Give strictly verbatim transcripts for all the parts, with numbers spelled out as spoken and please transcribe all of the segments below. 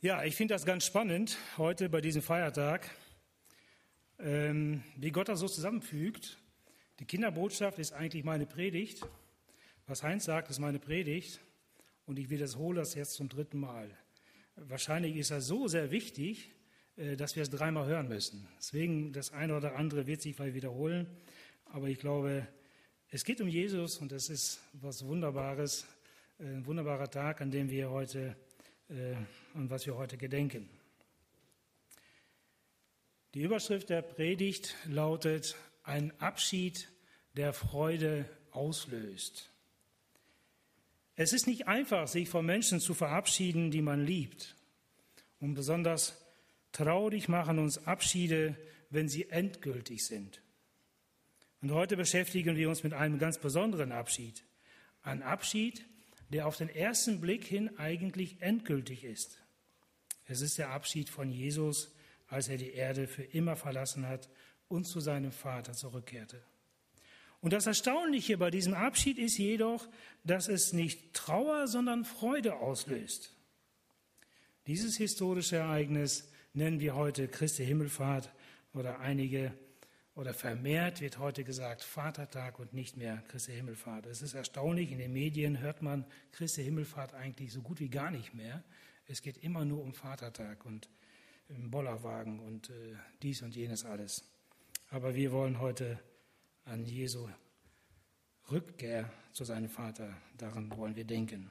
Ja, ich finde das ganz spannend heute bei diesem Feiertag, ähm, wie Gott das so zusammenfügt. Die Kinderbotschaft ist eigentlich meine Predigt. Was Heinz sagt, ist meine Predigt. Und ich wiederhole das jetzt zum dritten Mal. Wahrscheinlich ist das so sehr wichtig, äh, dass wir es dreimal hören müssen. Deswegen das eine oder andere wird sich vielleicht wiederholen. Aber ich glaube, es geht um Jesus und das ist was Wunderbares, ein wunderbarer Tag, an dem wir heute äh, an was wir heute gedenken. Die Überschrift der Predigt lautet: Ein Abschied, der Freude auslöst. Es ist nicht einfach, sich von Menschen zu verabschieden, die man liebt. Und besonders traurig machen uns Abschiede, wenn sie endgültig sind. Und heute beschäftigen wir uns mit einem ganz besonderen Abschied. Ein Abschied, der auf den ersten Blick hin eigentlich endgültig ist. Es ist der Abschied von Jesus, als er die Erde für immer verlassen hat und zu seinem Vater zurückkehrte. Und das Erstaunliche bei diesem Abschied ist jedoch, dass es nicht Trauer, sondern Freude auslöst. Dieses historische Ereignis nennen wir heute Christi Himmelfahrt oder einige oder vermehrt wird heute gesagt Vatertag und nicht mehr Christi Himmelfahrt. Es ist erstaunlich, in den Medien hört man Christi Himmelfahrt eigentlich so gut wie gar nicht mehr. Es geht immer nur um Vatertag und im Bollerwagen und äh, dies und jenes alles. Aber wir wollen heute an Jesu Rückkehr zu seinem Vater, daran wollen wir denken.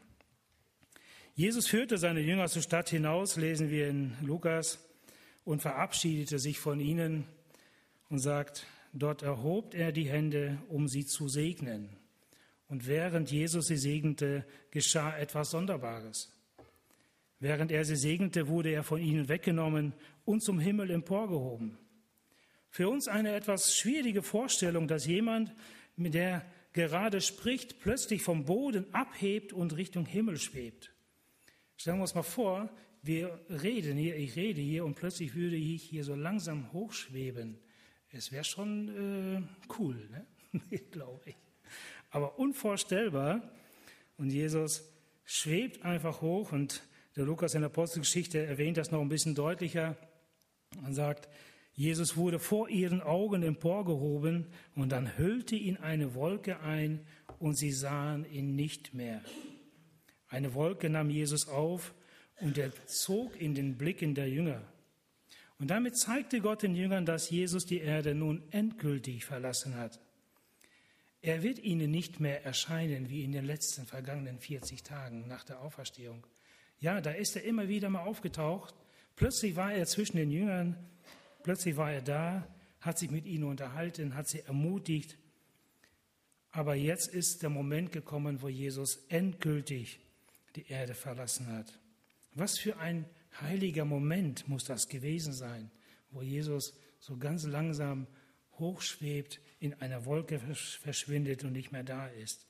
Jesus führte seine Jünger zur Stadt hinaus, lesen wir in Lukas, und verabschiedete sich von ihnen und sagt, dort erhob er die Hände, um sie zu segnen. Und während Jesus sie segnete, geschah etwas Sonderbares. Während er sie segnete, wurde er von ihnen weggenommen und zum Himmel emporgehoben. Für uns eine etwas schwierige Vorstellung, dass jemand, mit der gerade spricht, plötzlich vom Boden abhebt und Richtung Himmel schwebt. Stellen wir uns mal vor, wir reden hier, ich rede hier und plötzlich würde ich hier so langsam hochschweben. Es wäre schon äh, cool, ne? Glaube ich. Aber unvorstellbar. Und Jesus schwebt einfach hoch und der Lukas in der Apostelgeschichte erwähnt das noch ein bisschen deutlicher und sagt, Jesus wurde vor ihren Augen emporgehoben und dann hüllte ihn eine Wolke ein und sie sahen ihn nicht mehr. Eine Wolke nahm Jesus auf und er zog in den Blicken der Jünger. Und damit zeigte Gott den Jüngern, dass Jesus die Erde nun endgültig verlassen hat. Er wird ihnen nicht mehr erscheinen wie in den letzten vergangenen vierzig Tagen nach der Auferstehung. Ja, da ist er immer wieder mal aufgetaucht. Plötzlich war er zwischen den Jüngern, plötzlich war er da, hat sich mit ihnen unterhalten, hat sie ermutigt. Aber jetzt ist der Moment gekommen, wo Jesus endgültig die Erde verlassen hat. Was für ein heiliger Moment muss das gewesen sein, wo Jesus so ganz langsam hochschwebt, in einer Wolke verschwindet und nicht mehr da ist.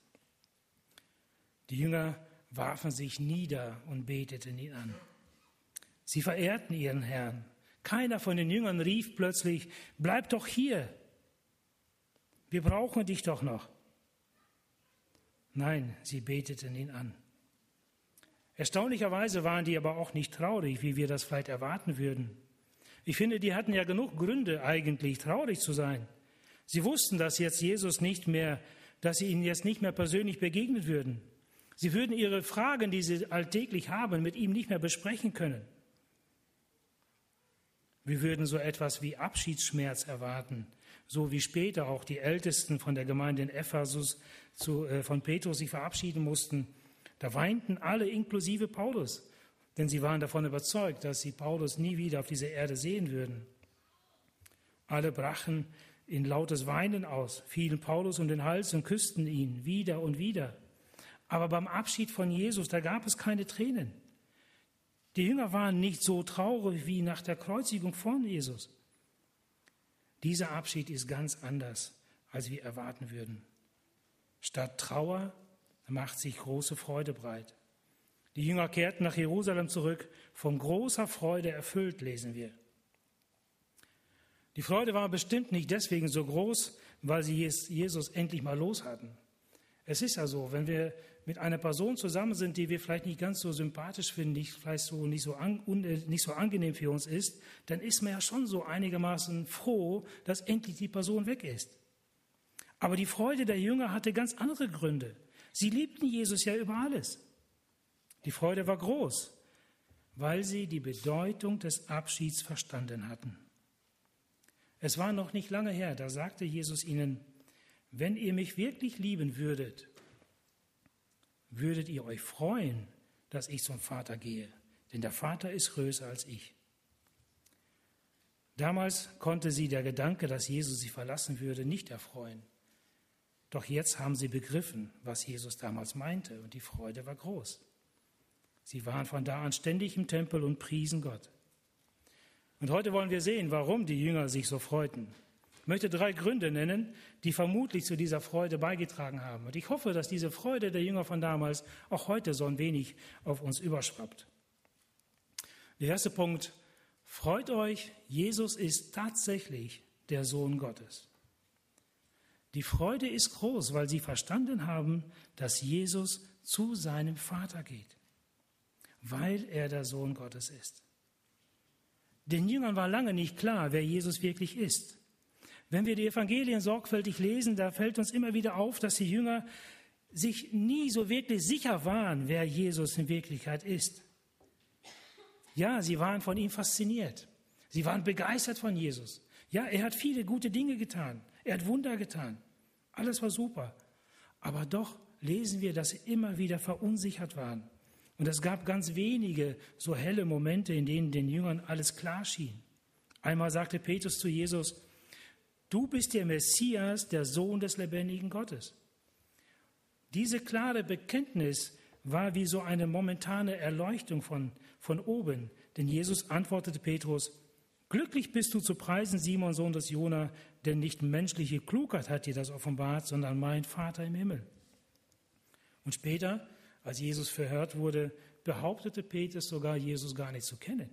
Die Jünger warfen sich nieder und beteten ihn an. Sie verehrten ihren Herrn. Keiner von den Jüngern rief plötzlich, bleib doch hier, wir brauchen dich doch noch. Nein, sie beteten ihn an. Erstaunlicherweise waren die aber auch nicht traurig, wie wir das vielleicht erwarten würden. Ich finde, die hatten ja genug Gründe eigentlich, traurig zu sein. Sie wussten, dass jetzt Jesus nicht mehr, dass sie ihnen jetzt nicht mehr persönlich begegnen würden. Sie würden ihre Fragen, die sie alltäglich haben, mit ihm nicht mehr besprechen können. Wir würden so etwas wie Abschiedsschmerz erwarten, so wie später auch die Ältesten von der Gemeinde in Ephesus zu, äh, von Petrus sich verabschieden mussten. Da weinten alle, inklusive Paulus, denn sie waren davon überzeugt, dass sie Paulus nie wieder auf dieser Erde sehen würden. Alle brachen in lautes Weinen aus, fielen Paulus um den Hals und küssten ihn wieder und wieder. Aber beim Abschied von Jesus, da gab es keine Tränen. Die Jünger waren nicht so traurig wie nach der Kreuzigung von Jesus. Dieser Abschied ist ganz anders, als wir erwarten würden. Statt Trauer macht sich große Freude breit. Die Jünger kehrten nach Jerusalem zurück, von großer Freude erfüllt, lesen wir. Die Freude war bestimmt nicht deswegen so groß, weil sie Jesus endlich mal los hatten. Es ist ja so, wenn wir mit einer Person zusammen sind, die wir vielleicht nicht ganz so sympathisch finden, nicht, vielleicht so, nicht, so an, un, nicht so angenehm für uns ist, dann ist man ja schon so einigermaßen froh, dass endlich die Person weg ist. Aber die Freude der Jünger hatte ganz andere Gründe. Sie liebten Jesus ja über alles. Die Freude war groß, weil sie die Bedeutung des Abschieds verstanden hatten. Es war noch nicht lange her, da sagte Jesus ihnen: Wenn ihr mich wirklich lieben würdet, würdet ihr euch freuen, dass ich zum Vater gehe, denn der Vater ist größer als ich. Damals konnte sie der Gedanke, dass Jesus sie verlassen würde, nicht erfreuen. Doch jetzt haben sie begriffen, was Jesus damals meinte, und die Freude war groß. Sie waren von da an ständig im Tempel und priesen Gott. Und heute wollen wir sehen, warum die Jünger sich so freuten. Ich möchte drei Gründe nennen, die vermutlich zu dieser Freude beigetragen haben. Und ich hoffe, dass diese Freude der Jünger von damals auch heute so ein wenig auf uns überschwappt. Der erste Punkt: Freut euch, Jesus ist tatsächlich der Sohn Gottes. Die Freude ist groß, weil sie verstanden haben, dass Jesus zu seinem Vater geht, weil er der Sohn Gottes ist. Den Jüngern war lange nicht klar, wer Jesus wirklich ist. Wenn wir die Evangelien sorgfältig lesen, da fällt uns immer wieder auf, dass die Jünger sich nie so wirklich sicher waren, wer Jesus in Wirklichkeit ist. Ja, sie waren von ihm fasziniert. Sie waren begeistert von Jesus. Ja, er hat viele gute Dinge getan. Er hat Wunder getan. Alles war super. Aber doch lesen wir, dass sie immer wieder verunsichert waren. Und es gab ganz wenige so helle Momente, in denen den Jüngern alles klar schien. Einmal sagte Petrus zu Jesus: Du bist der Messias, der Sohn des lebendigen Gottes. Diese klare Bekenntnis war wie so eine momentane Erleuchtung von, von oben. Denn Jesus antwortete Petrus: Glücklich bist du zu preisen, Simon, Sohn des Jona, denn nicht menschliche Klugheit hat dir das offenbart, sondern mein Vater im Himmel. Und später, als Jesus verhört wurde, behauptete Petrus sogar, Jesus gar nicht zu kennen.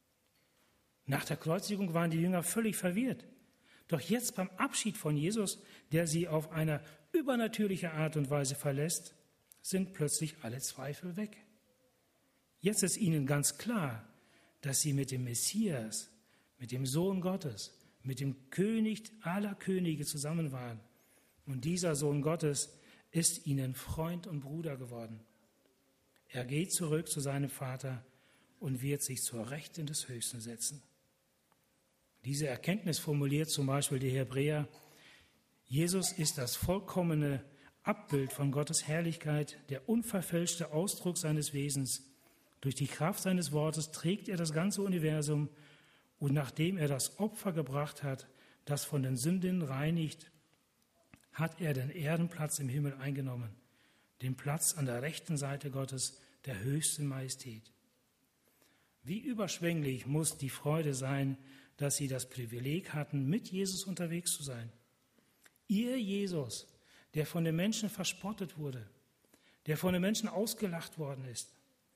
Nach der Kreuzigung waren die Jünger völlig verwirrt. Doch jetzt beim Abschied von Jesus, der sie auf eine übernatürliche Art und Weise verlässt, sind plötzlich alle Zweifel weg. Jetzt ist ihnen ganz klar, dass sie mit dem Messias, mit dem Sohn Gottes, mit dem König aller Könige zusammen waren. Und dieser Sohn Gottes ist ihnen Freund und Bruder geworden. Er geht zurück zu seinem Vater und wird sich zur Rechten des Höchsten setzen. Diese Erkenntnis formuliert zum Beispiel die Hebräer: Jesus ist das vollkommene Abbild von Gottes Herrlichkeit, der unverfälschte Ausdruck seines Wesens. Durch die Kraft seines Wortes trägt er das ganze Universum, und nachdem er das Opfer gebracht hat, das von den Sünden reinigt, hat er den Ehrenplatz im Himmel eingenommen, den Platz an der rechten Seite Gottes, der höchsten Majestät. Wie überschwänglich muss die Freude sein, dass sie das Privileg hatten, mit Jesus unterwegs zu sein. Ihr Jesus, der von den Menschen verspottet wurde, der von den Menschen ausgelacht worden ist,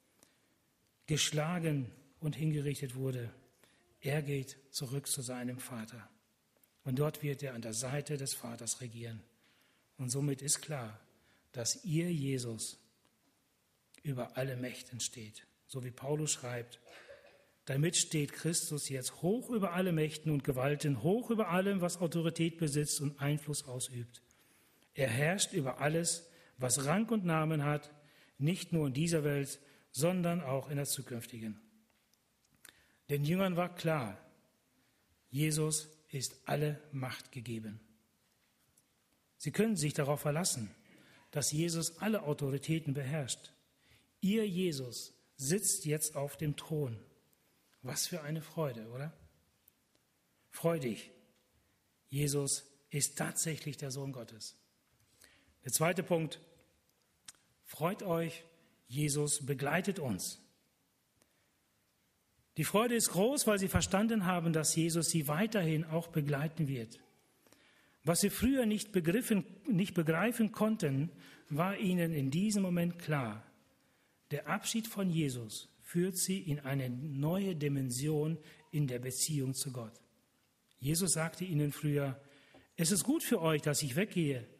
geschlagen und hingerichtet wurde, er geht zurück zu seinem Vater. Und dort wird er an der Seite des Vaters regieren. Und somit ist klar, dass ihr Jesus über alle Mächten steht. So wie Paulus schreibt: Damit steht Christus jetzt hoch über alle Mächten und Gewalten, hoch über allem, was Autorität besitzt und Einfluss ausübt. Er herrscht über alles, was Rang und Namen hat, nicht nur in dieser Welt, sondern auch in der zukünftigen. Den Jüngern war klar, Jesus ist alle Macht gegeben. Sie können sich darauf verlassen, dass Jesus alle Autoritäten beherrscht. Ihr Jesus sitzt jetzt auf dem Thron. Was für eine Freude, oder? Freu dich. Jesus ist tatsächlich der Sohn Gottes. Der zweite Punkt: Freut euch, Jesus begleitet uns. Die Freude ist groß, weil sie verstanden haben, dass Jesus sie weiterhin auch begleiten wird. Was sie früher nicht begriffen, nicht begreifen konnten, war ihnen in diesem Moment klar. Der Abschied von Jesus führt sie in eine neue Dimension in der Beziehung zu Gott. Jesus sagte ihnen früher: Es ist gut für euch, dass ich weggehe,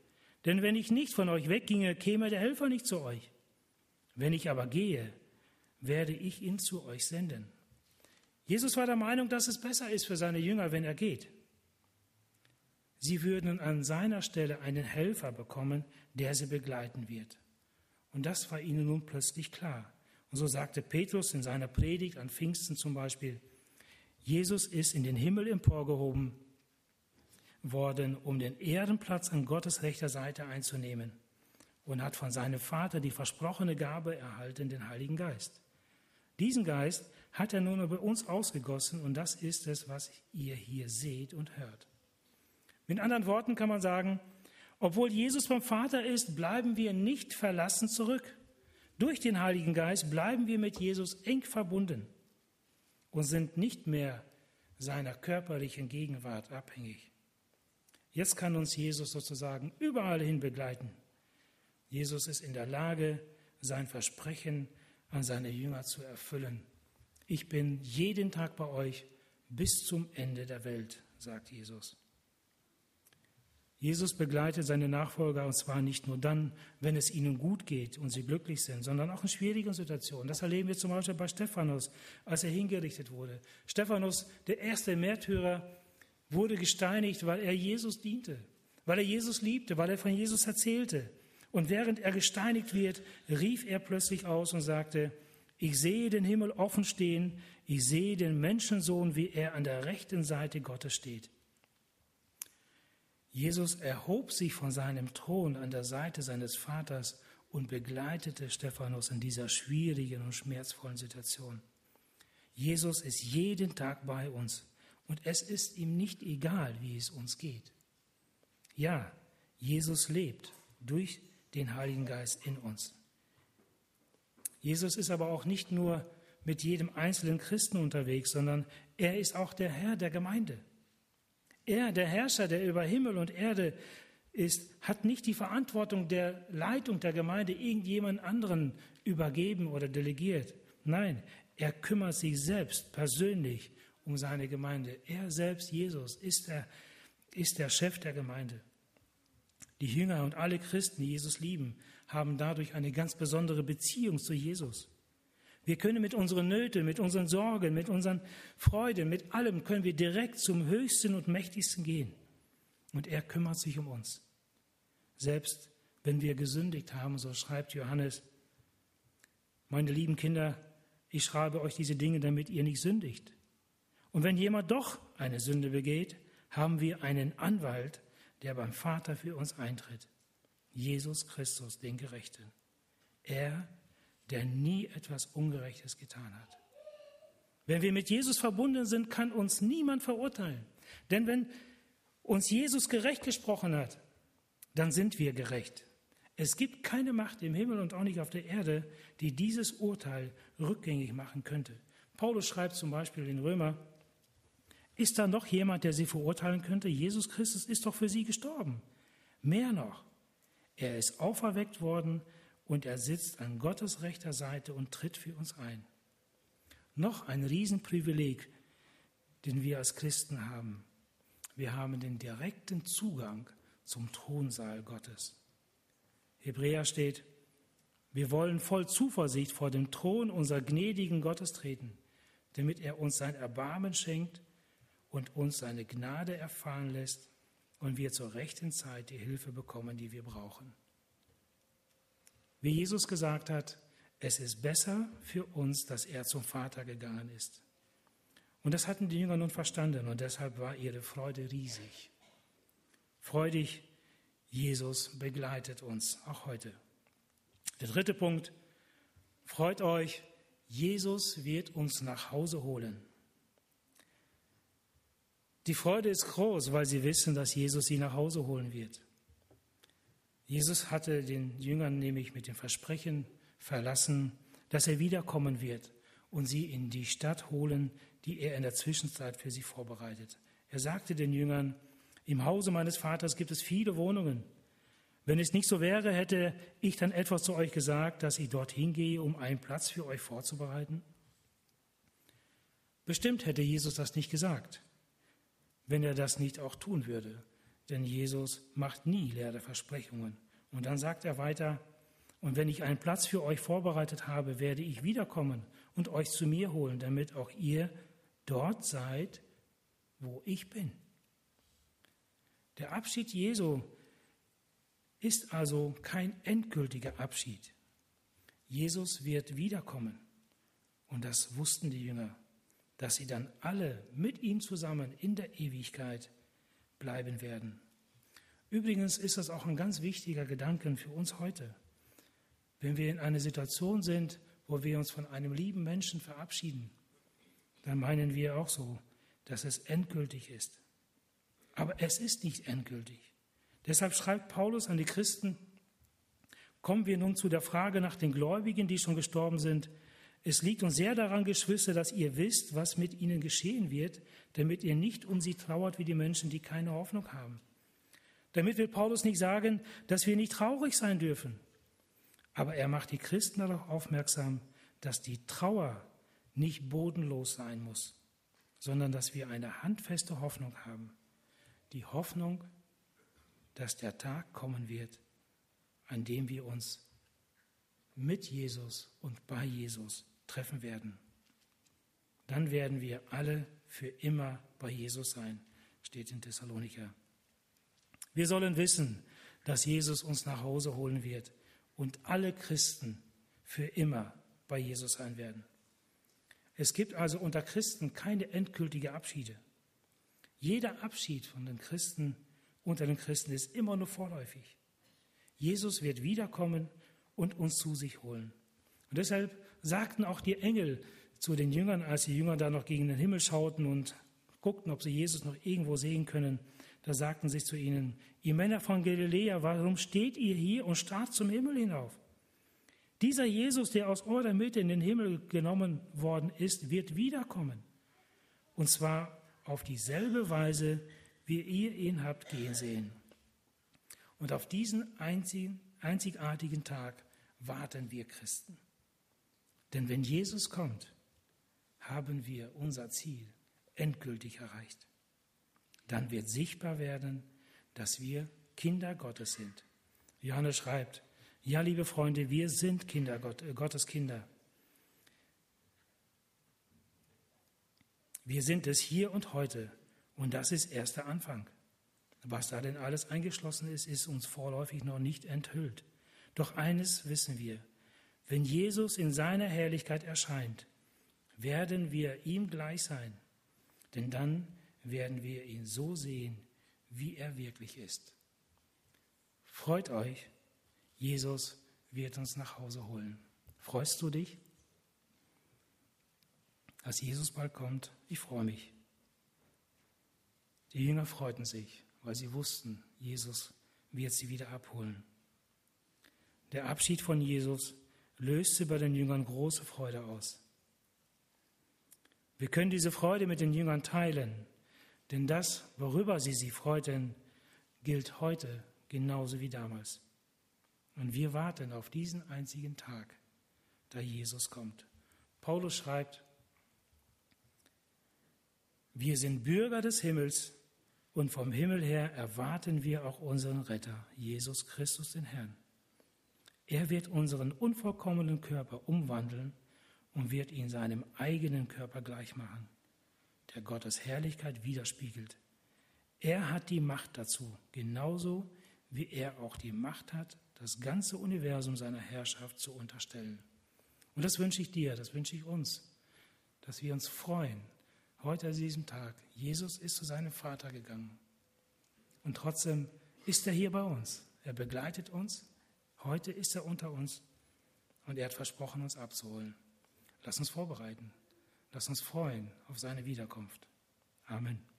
Denn wenn ich nicht von euch wegginge, käme der Helfer nicht zu euch. Wenn ich aber gehe, werde ich ihn zu euch senden. Jesus war der Meinung, dass es besser ist für seine Jünger, wenn er geht. Sie würden an seiner Stelle einen Helfer bekommen, der sie begleiten wird. Und das war ihnen nun plötzlich klar. Und so sagte Petrus in seiner Predigt an Pfingsten zum Beispiel, Jesus ist in den Himmel emporgehoben worden, um den Ehrenplatz an Gottes rechter Seite einzunehmen und hat von seinem Vater die versprochene Gabe erhalten, den Heiligen Geist. Diesen Geist hat er nun über uns ausgegossen und das ist es, was ihr hier seht und hört. Mit anderen Worten kann man sagen, obwohl Jesus beim Vater ist, bleiben wir nicht verlassen zurück. Durch den Heiligen Geist bleiben wir mit Jesus eng verbunden und sind nicht mehr seiner körperlichen Gegenwart abhängig. Jetzt kann uns Jesus sozusagen überall hin begleiten. Jesus ist in der Lage, sein Versprechen an seine Jünger zu erfüllen. Ich bin jeden Tag bei euch bis zum Ende der Welt, sagt Jesus. Jesus begleitet seine Nachfolger, und zwar nicht nur dann, wenn es ihnen gut geht und sie glücklich sind, sondern auch in schwierigen Situationen. Das erleben wir zum Beispiel bei Stephanus, als er hingerichtet wurde. Stephanus, der erste Märtyrer, wurde gesteinigt, weil er Jesus diente, weil er Jesus liebte, weil er von Jesus erzählte. Und während er gesteinigt wird, rief er plötzlich aus und sagte, ich sehe den Himmel offen stehen, ich sehe den Menschensohn, wie er an der rechten Seite Gottes steht. Jesus erhob sich von seinem Thron an der Seite seines Vaters und begleitete Stephanus in dieser schwierigen und schmerzvollen Situation. Jesus ist jeden Tag bei uns und es ist ihm nicht egal, wie es uns geht. Ja, Jesus lebt durch den Heiligen Geist in uns. Jesus ist aber auch nicht nur mit jedem einzelnen Christen unterwegs, sondern er ist auch der Herr der Gemeinde. Er, der Herrscher, der über Himmel und Erde ist, hat nicht die Verantwortung der Leitung der Gemeinde irgendjemand anderen übergeben oder delegiert. Nein, er kümmert sich selbst persönlich um seine Gemeinde. Er selbst, Jesus, ist der, ist der Chef der Gemeinde. Die Jünger und alle Christen, die Jesus lieben, haben dadurch eine ganz besondere Beziehung zu Jesus. Wir können mit unseren Nöten, mit unseren Sorgen, mit unseren Freuden, mit allem können wir direkt zum Höchsten und Mächtigsten gehen. Und er kümmert sich um uns. Selbst wenn wir gesündigt haben, so schreibt Johannes, meine lieben Kinder, ich schreibe euch diese Dinge, damit ihr nicht sündigt. Und wenn jemand doch eine Sünde begeht, haben wir einen Anwalt, der beim Vater für uns eintritt. Jesus Christus, den Gerechten. Er, der nie etwas Ungerechtes getan hat. Wenn wir mit Jesus verbunden sind, kann uns niemand verurteilen. Denn wenn uns Jesus gerecht gesprochen hat, dann sind wir gerecht. Es gibt keine Macht im Himmel und auch nicht auf der Erde, die dieses Urteil rückgängig machen könnte. Paulus schreibt zum Beispiel in Römer, ist da noch jemand, der sie verurteilen könnte? Jesus Christus ist doch für sie gestorben. Mehr noch, er ist auferweckt worden und er sitzt an Gottes rechter Seite und tritt für uns ein. Noch ein Riesenprivileg, den wir als Christen haben. Wir haben den direkten Zugang zum Thronsaal Gottes. Hebräer steht, wir wollen voll Zuversicht vor dem Thron unserer gnädigen Gottes treten, damit er uns sein Erbarmen schenkt und uns seine Gnade erfahren lässt und wir zur rechten Zeit die Hilfe bekommen, die wir brauchen. Wie Jesus gesagt hat, es ist besser für uns, dass er zum Vater gegangen ist. Und das hatten die Jünger nun verstanden und deshalb war ihre Freude riesig. Freudig, Jesus begleitet uns auch heute. Der dritte Punkt, freut euch, Jesus wird uns nach Hause holen. Die Freude ist groß, weil sie wissen, dass Jesus sie nach Hause holen wird. Jesus hatte den Jüngern nämlich mit dem Versprechen verlassen, dass er wiederkommen wird und sie in die Stadt holen, die er in der Zwischenzeit für sie vorbereitet. Er sagte den Jüngern, im Hause meines Vaters gibt es viele Wohnungen. Wenn es nicht so wäre, hätte ich dann etwas zu euch gesagt, dass ich dorthin gehe, um einen Platz für euch vorzubereiten? Bestimmt hätte Jesus das nicht gesagt, wenn er das nicht auch tun würde. denn Jesus macht nie leere Versprechungen. Und dann sagt er weiter, und wenn ich einen Platz für euch vorbereitet habe, werde ich wiederkommen und euch zu mir holen, damit auch ihr dort seid, wo ich bin. Der Abschied Jesu ist also kein endgültiger Abschied. Jesus wird wiederkommen. Und das wussten die Jünger, dass sie dann alle mit ihm zusammen in der Ewigkeit bleiben werden. Übrigens ist das auch ein ganz wichtiger Gedanke für uns heute. Wenn wir in einer Situation sind, wo wir uns von einem lieben Menschen verabschieden, dann meinen wir auch so, dass es endgültig ist. Aber es ist nicht endgültig. Deshalb schreibt Paulus an die Christen, kommen wir nun zu der Frage nach den Gläubigen, die schon gestorben sind. Es liegt uns sehr daran, Geschwister, dass ihr wisst, was mit ihnen geschehen wird, damit ihr nicht um sie trauert wie die Menschen, die keine Hoffnung haben. Damit will Paulus nicht sagen, dass wir nicht traurig sein dürfen. Aber er macht die Christen darauf aufmerksam, dass die Trauer nicht bodenlos sein muss, sondern dass wir eine handfeste Hoffnung haben. Die Hoffnung, dass der Tag kommen wird, an dem wir uns mit Jesus und bei Jesus treffen werden. Dann werden wir alle für immer bei Jesus sein, steht in Thessalonicher. Wir sollen wissen, dass Jesus uns nach Hause holen wird und alle Christen für immer bei Jesus sein werden. Es gibt also unter Christen keine endgültigen Abschiede. Jeder Abschied von den Christen unter den Christen ist immer nur vorläufig. Jesus wird wiederkommen und uns zu sich holen. Und deshalb sagten auch die Engel zu den Jüngern, als die Jünger da noch gegen den Himmel schauten und guckten, ob sie Jesus noch irgendwo sehen können, da sagten sie zu ihnen, ihr Männer von Galiläa, warum steht ihr hier und starrt zum Himmel hinauf? Dieser Jesus, der aus eurer Mitte in den Himmel genommen worden ist, wird wiederkommen. Und zwar auf dieselbe Weise, wie ihr ihn habt gehen sehen. Und auf diesen einzigen, einzigartigen Tag warten wir Christen. Denn wenn Jesus kommt, haben wir unser Ziel endgültig erreicht. Dann wird sichtbar werden, dass wir Kinder Gottes sind. Johannes schreibt, ja, liebe Freunde, wir sind Kinder Gott, äh, Gottes Kinder. Wir sind es hier und heute und das ist erst der Anfang. Was da denn alles eingeschlossen ist, ist uns vorläufig noch nicht enthüllt. Doch eines wissen wir, wenn Jesus in seiner Herrlichkeit erscheint, werden wir ihm gleich sein, denn dann werden wir ihn so sehen, wie er wirklich ist. Freut euch, Jesus wird uns nach Hause holen. Freust du dich, als Jesus bald kommt? Ich freue mich. Die Jünger freuten sich, weil sie wussten, Jesus wird sie wieder abholen. Der Abschied von Jesus löste bei den Jüngern große Freude aus. Wir können diese Freude mit den Jüngern teilen, denn das, worüber sie sich freuten, gilt heute genauso wie damals. Und wir warten auf diesen einzigen Tag, da Jesus kommt. Paulus schreibt, wir sind Bürger des Himmels und vom Himmel her erwarten wir auch unseren Retter, Jesus Christus, den Herrn. Er wird unseren unvollkommenen Körper umwandeln und wird ihn seinem eigenen Körper gleich machen, der Gottes Herrlichkeit widerspiegelt. Er hat die Macht dazu, genauso wie er auch die Macht hat, das ganze Universum seiner Herrschaft zu unterstellen. Und das wünsche ich dir, das wünsche ich uns, dass wir uns freuen, heute an diesem Tag. Jesus ist zu seinem Vater gegangen. Und trotzdem ist er hier bei uns. Er begleitet uns. Heute ist er unter uns. Und er hat versprochen, uns abzuholen. Lass uns vorbereiten. Lass uns freuen auf seine Wiederkunft. Amen.